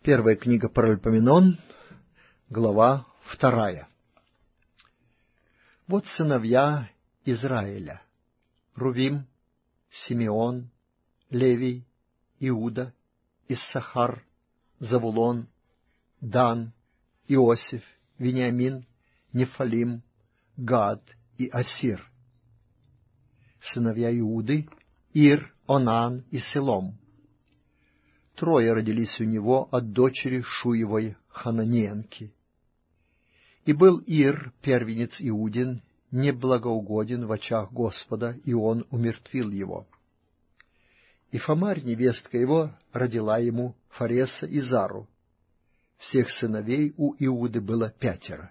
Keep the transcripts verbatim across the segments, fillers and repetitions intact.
Первая книга Паральпоменон, глава вторая. Вот сыновья Израиля: Рувим, Симеон, Левий, Иуда, Иссахар, Завулон, Дан, Иосиф, Вениамин, Нефалим, Гад и Асир. Сыновья Иуды: Ир, Онан и Селом. Трое родились у него от дочери Шуевой Хананеенки. И был Ир, первенец Иудин, неблагоугоден в очах Господа, и он умертвил его. И Фамарь, невестка его, родила ему Фареса и Зару. Всех сыновей у Иуды было пятеро.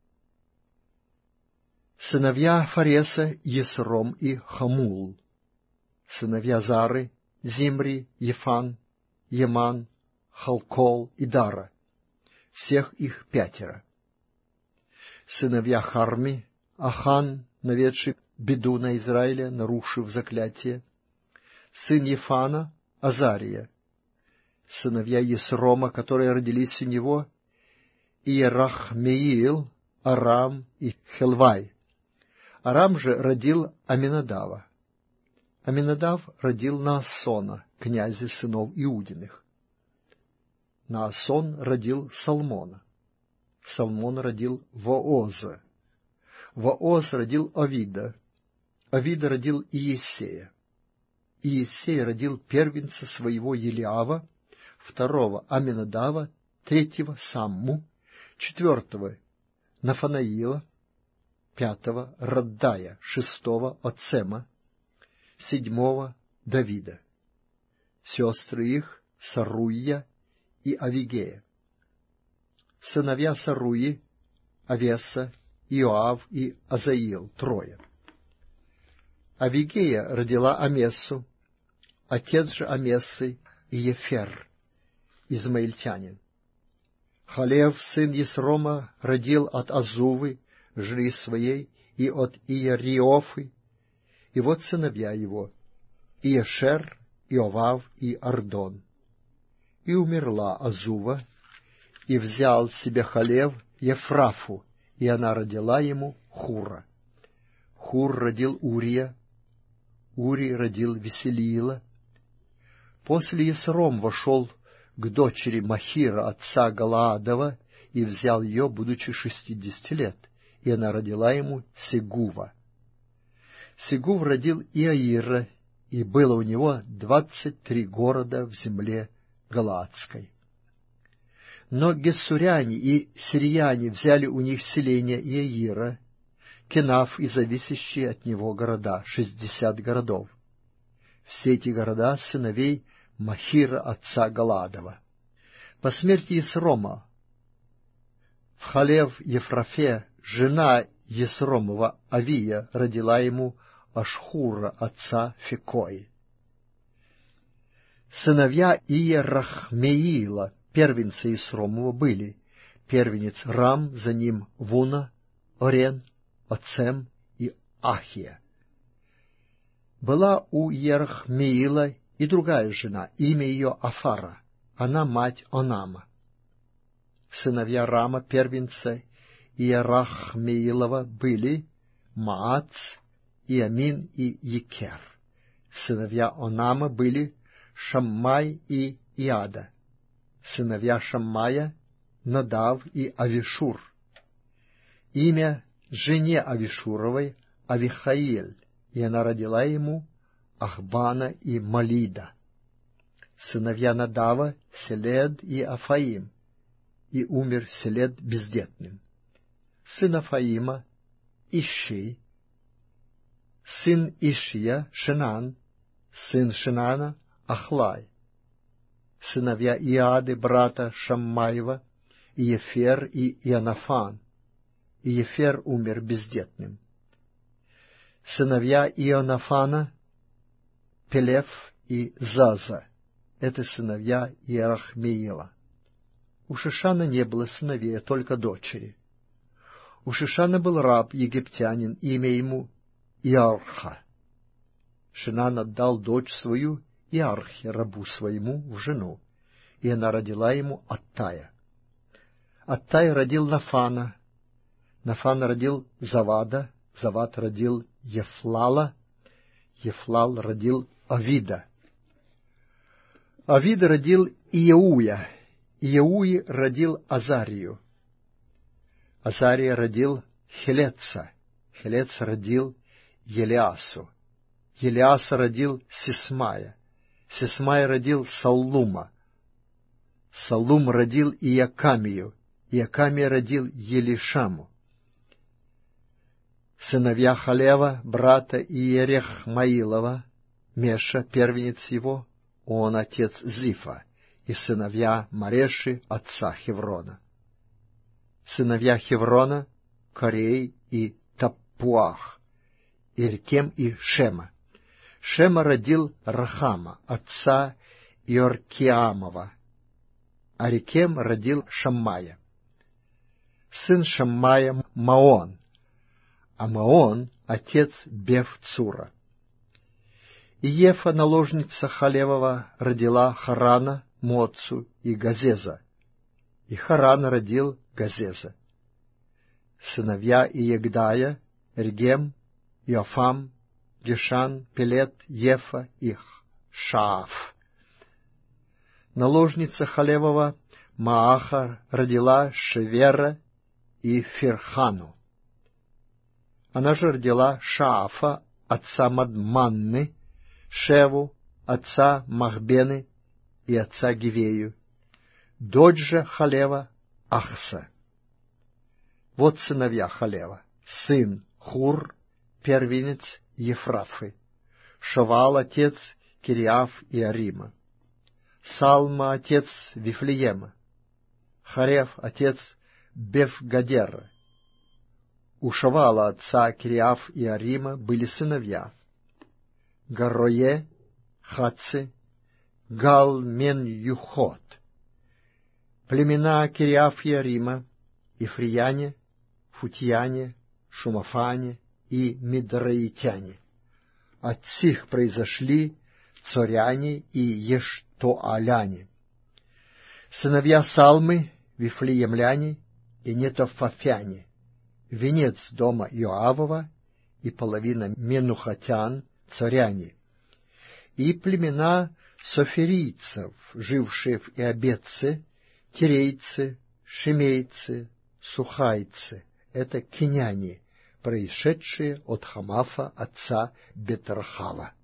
Сыновья Фареса: Есром и Хамул. Сыновья Зары: Зимри, Ефан, Еман, Халкол и Дара. Всех их пятеро. Сыновья Харми: Ахан, наведший беду на Израиля, нарушив заклятие. Сын Ефана: Азария. Сыновья Есрома, которые родились у него: Иерахмеил, Арам и Хелвай. Арам же родил Аминадава. Аминадав родил Наасона, князя сынов Иудиных. Наасон родил Салмона. Салмон родил Вооза. Вооз родил Овида. Овида родил Иессея. Иессей родил первенца своего Елиава, второго Аминадава, третьего Самму, четвертого Нафанаила, пятого Раддая, шестого Оцема, седьмого Давида. Сестры их Саруя и Авигея. Сыновья Саруи: Авеса, Иоав и Азаил, трое. Авигея родила Амессу, отец же Амессы Иефер, измаильтянин. Халев, сын Есрома, родил от Азувы, жены своей, и от Иериофы. И вот сыновья его: Иешер, Иовав и Ардон. И умерла Азува, и взял себе Халев Ефрафу, и она родила ему Хура. Хур родил Урия, Урий родил Веселиила. После Есром вошел к дочери Махира, отца Галаадова, и взял ее, будучи шестидесяти лет, и она родила ему Сегува. Сегув родил Иаира, и было у него двадцать три города в земле Галаадской. Но гессуряне и сирияне взяли у них селение Иаира, Кенаф и зависящие от него города, шестьдесят городов. Все эти города сыновей Махира, отца Галаадова. По смерти Есрома в Халев-Ефрафе жена Есромова Авия родила ему Ашхура, отца Фекои. Сыновья Иерахмеила, первенца Есромова, были: первенец Рам, за ним Вуна, Орен, Оцем и Ахия. Была у Иерахмеила и другая жена, имя ее Афара, она мать Онама. Сыновья Рама, первенца Иерахмеилова, были: Маац, Иамин и Екер. Сыновья Онама были: Шаммай и Иада. Сыновья Шаммая: Надав и Авишур. Имя жене Авишуровой Авихаиль, и она родила ему Ахбана и Малида. Сыновья Надава: Селед и Афаим, и умер Селед бездетным. Сын Афаима: Иши. Сын Ишия: Шенан. Сын Шенана: Ахлай. Сыновья Иады, брата Шаммаева: Иефер и Ионафан. Иефер умер бездетным. Сыновья Ионафана: Пелев и Заза. Это сыновья Иерахмеила. У Шишана не было сыновей, а только дочери. У Шишана был раб, египтянин, имя ему Иарха. Шинан отдал дочь свою Иархе, рабу своему, в жену, и она родила ему Аттая. Аттай родил Нафана, Нафан родил Завада, Завад родил Ефлала, Ефлал родил Авида. Авид родил Иеуя, Иеуи родил Азарию. Азария родил Хелеца, Хелец родил Елиасу. Елиаса родил Сисмая, Сисмай родил Саллума. Саллум родил Иакамию, Иакамия родил Елишаму. Сыновья Халева, брата Иерехмаилова, Меша, первенец его, он отец Зифа, и сыновья Мареши, отца Хеврона. Сыновья Хеврона, Корей и Таппуах, Иркем и Шема. Шема родил Рахама, отца Иоркиамова, а Рекем родил Шаммая. Сын Шаммая Маон, а Маон — отец Бефцура. И Ефа, наложница Халевова, родила Харана, Моцу и Газеза, и Харан родил Газеза. Сыновья Иегдая, Регем, Иофам, Гешан, Пелет, Ефа и Шааф. Наложница Халевова Мааха родила Шевера и Фирхану. Она же родила Шаафа, отца Мадманны, Шеву, отца Махбены и отца Гивею, дочь же Халева Ахса. Вот сыновья Халева: сын Хур, первенец Ефрафы, Шавал, отец Кириаф и Арима, Салма, отец Вифлеема, Харев, отец Бефгадера. У Шавала, отца Кириаф и Арима, были сыновья: Гарое, Хатцы, Гал, Мен, Юхот. Племена Кириаф и Арима: Ифрияне, Футияне, Шумафане и Мидраитяне. От сих произошли Цоряне и Ештоаляне. Сыновья Салмы, Вифлеемляне и Нетофафяне, венец дома Иоавова и половина Менухатян, царяне, и племена соферийцев, жившие в Иобетце, тирейцы, шимейцы, сухайцы, это киняне, происшедшие от Хамафа, отца Бетерхава.